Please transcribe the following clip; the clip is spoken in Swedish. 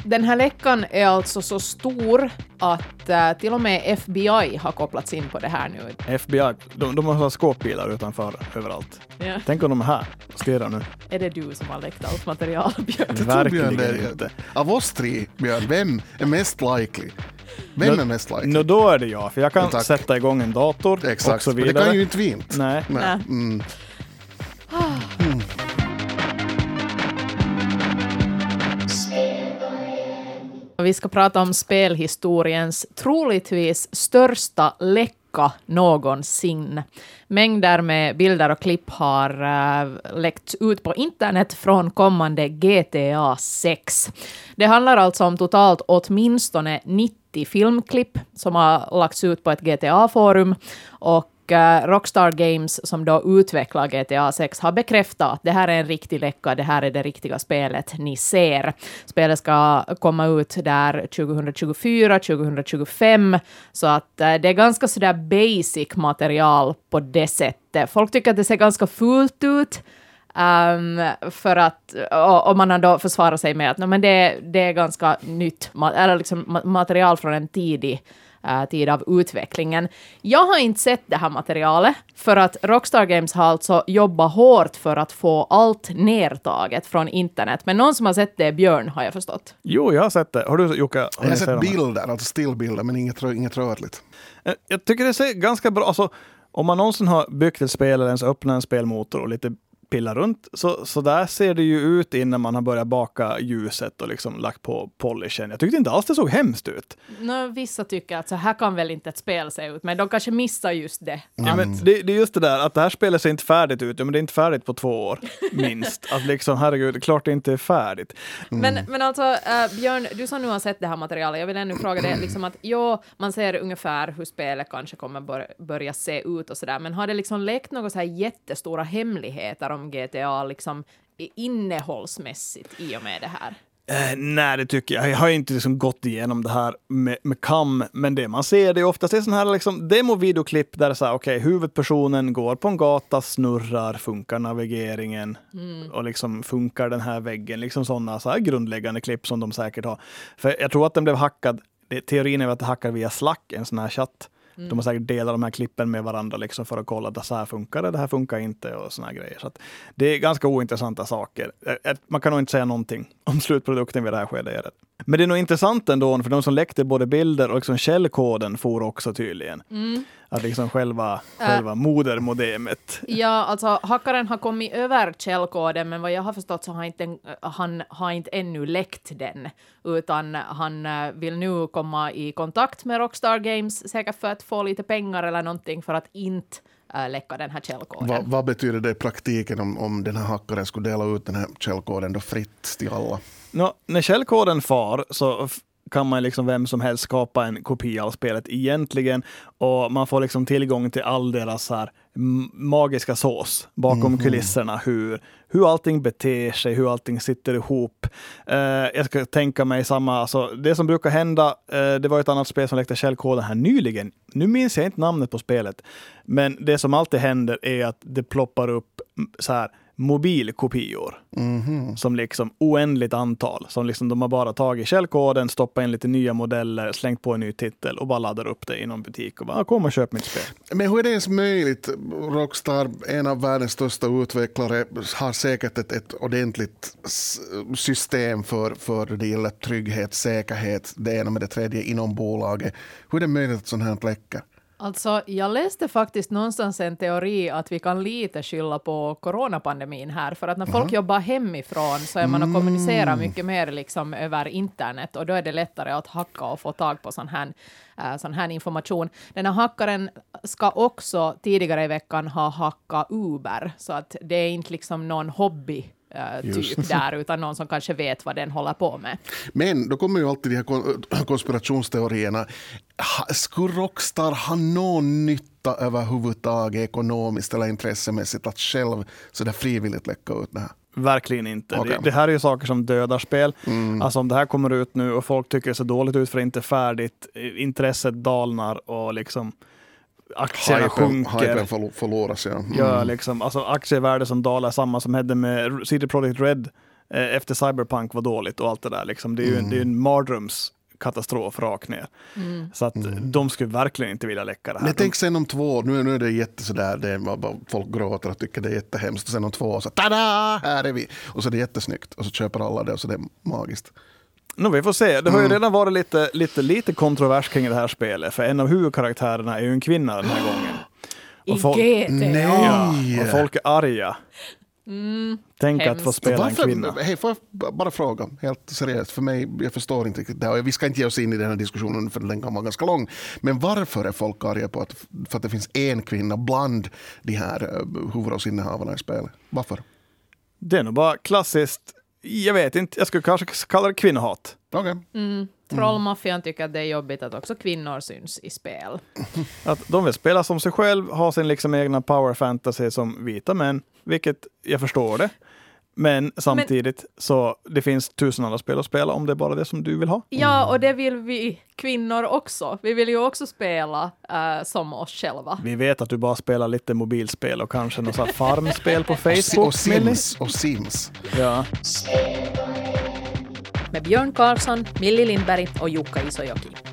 Den här läckan är alltså så stor att till och med FBI har kopplats in på det här nu. FBI, de har skåpbilar utanför överallt. Ja. Tänk om de är här och stirrar nu. Är det du som har läckt allt material, Björn? Verkligen inte. Av oss tre, Björn, vem är mest likely? Vem är mest likely? Då är det jag, för jag kan sätta igång en dator. Exakt, och så vidare. men det kan ju inte vi inte. Nej. Mm. Vi ska prata om spelhistoriens troligtvis största läcka någonsin. Mängder med bilder och klipp har läckts ut på internet från kommande GTA 6. Det handlar alltså om totalt åtminstone 90 filmklipp som har lagts ut på ett GTA-forum, och Rockstar Games, som då utvecklar GTA 6, har bekräftat att det här är en riktig läcka, det här är det riktiga spelet ni ser. Spelet ska komma ut där 2024, 2025, så att det är ganska sådär basic material på det sättet. Folk tycker att det ser ganska fult ut, för att, och man har då försvarat sig med att men det är ganska nytt, eller liksom material från en tid av utvecklingen. Jag har inte sett det här materialet, för att Rockstar Games har alltså jobbat hårt för att få allt nertaget från internet. Men någon som har sett det är Björn, har jag förstått. Jo, jag har sett det. Har du, Jocke? Jag har sett bilder, alltså stillbilder, men inget rörligt. Jag tycker det ser ganska bra. Alltså, om man någonsin har byggt ett spel eller ens öppnat en spelmotor och lite pilla runt, så där ser det ju ut innan man har börjat baka ljuset och liksom lagt på polishen. Jag tyckte inte alls det såg hemskt ut. Vissa tycker att så här kan väl inte ett spel se ut, men de kanske missar just det. Ja, men det är just det där, att det här spelet ser inte färdigt ut. Ja, men det är inte färdigt på 2 år, minst. Att liksom, herregud, det är klart det inte är färdigt. Men alltså, Björn, du som nu har sett det här materialet, jag vill ännu fråga dig, liksom att man ser ungefär hur spelet kanske kommer börja se ut och sådär, men har det liksom läckt några så här jättestora hemligheter om GTA liksom innehållsmässigt i och med det här? Nej, det tycker jag. Jag har inte liksom gått igenom det här med kam, men det man ser, det är oftast sån här liksom demo-videoklipp där det är så här, okej, huvudpersonen går på en gata, snurrar, funkar navigeringen och liksom funkar den här väggen, liksom sådana så här grundläggande klipp som de säkert har. För jag tror att den blev hackad, teorin är att det hackar via Slack, en sån här chatt. De har säkert delat de här klippen med varandra liksom för att kolla att så här funkar det här funkar inte och såna här grejer. Så att det är ganska ointressanta saker. Man kan nog inte säga någonting om slutprodukten vid det här skedet. Men det är nog intressant ändå, för de som läckte både bilder och liksom källkoden får också tydligen. Att liksom själva modermodemet. Ja, alltså hackaren har kommit över källkoden, men vad jag har förstått så han har inte ännu läckt den, utan han vill nu komma i kontakt med Rockstar Games, säkert för att få lite pengar eller någonting, för att inte läcka den här källkoden. Vad betyder det i praktiken om den här hackaren skulle dela ut den här källkoden då fritt till alla? När källkoden far så kan man liksom vem som helst skapa en kopia av spelet egentligen, och man får liksom tillgång till all deras här magiska sås bakom kulisserna, hur allting beter sig, hur allting sitter ihop. Jag ska tänka mig alltså det som brukar hända, det var ett annat spel som läckte källkoden här nyligen. Nu minns jag inte namnet på spelet, men det som alltid händer är att det ploppar upp så här mobilkopior som liksom oändligt antal, som liksom de har bara tagit källkoden, stoppat in lite nya modeller, slängt på en ny titel och bara laddar upp det i någon butik och bara kom och köp mitt spel. Men hur är det ens möjligt? Rockstar, en av världens största utvecklare, har säkert ett ordentligt system för det gäller trygghet, säkerhet, det ena med det tredje inom bolaget. Hur är det möjligt att sånt här läcker? Alltså, jag läste faktiskt någonstans en teori att vi kan lite skylla på coronapandemin här, för att när folk jobbar hemifrån så är man och kommunicerar mycket mer liksom över internet, och då är det lättare att hacka och få tag på sån här information. Den här hackaren ska också tidigare i veckan ha hackat Uber, så att det är inte liksom någon hobby typ där, utan någon som kanske vet vad den håller på med. Men då kommer ju alltid de här konspirationsteorierna. Skulle Rockstar ha någon nytta överhuvudtaget ekonomiskt eller intressemässigt att själv så där frivilligt läcka ut det här? Verkligen inte. Okay. Det här är ju saker som dödar spel. Alltså om det här kommer ut nu och folk tycker det ser dåligt ut för inte färdigt, intresset dalnar och liksom aktierna sjunker. Hypen förloras, ja. Ja, liksom, alltså aktievärde som dalar, samma som hände med CD Projekt Red efter Cyberpunk var dåligt och allt det där. Liksom. Det är ju det är en mardrömskatastrof rakt ner. Så att de skulle verkligen inte vilja läcka det här. Men tänk sen om 2 år, nu är det jättesådär, det är bara folk gråter och tycker det är jättehemskt. Och sen om 2 år så tada, här är vi. Och så är det jättesnyggt. Och så köper alla det och så det är magiskt. Vi får se. Det har ju redan varit lite kontrovers kring det här spelet. För en av huvudkaraktärerna är ju en kvinna den här gången. I GTA. Ja, och folk är arga. Tänk att få spela en kvinna. Hej, får jag bara fråga, helt seriöst, för mig, jag förstår inte riktigt det. Och vi ska inte ge oss in i den här diskussionen för den kan vara ganska lång. Men varför är folk arga på för att det finns en kvinna bland de här huvudrollsinnehavarna i spelet? Varför? Det är nog bara klassiskt, jag vet inte, jag skulle kanske kalla det kvinnohat. Okay. Trollmaffian tycker att det är jobbigt att också kvinnor syns i spel. Att de vill spela som sig själv, ha sin liksom egna power fantasy som vita män, vilket jag förstår det. Men samtidigt så det finns 1000 andra spel att spela om det är bara det som du vill ha. Ja, och det vill vi kvinnor också. Vi vill ju också spela som oss själva. Vi vet att du bara spelar lite mobilspel och kanske något så här farmspel på Facebook. Och Sims. Ja. Med Björn Karlsson, Millie Lindberg och Jukka Isojoki.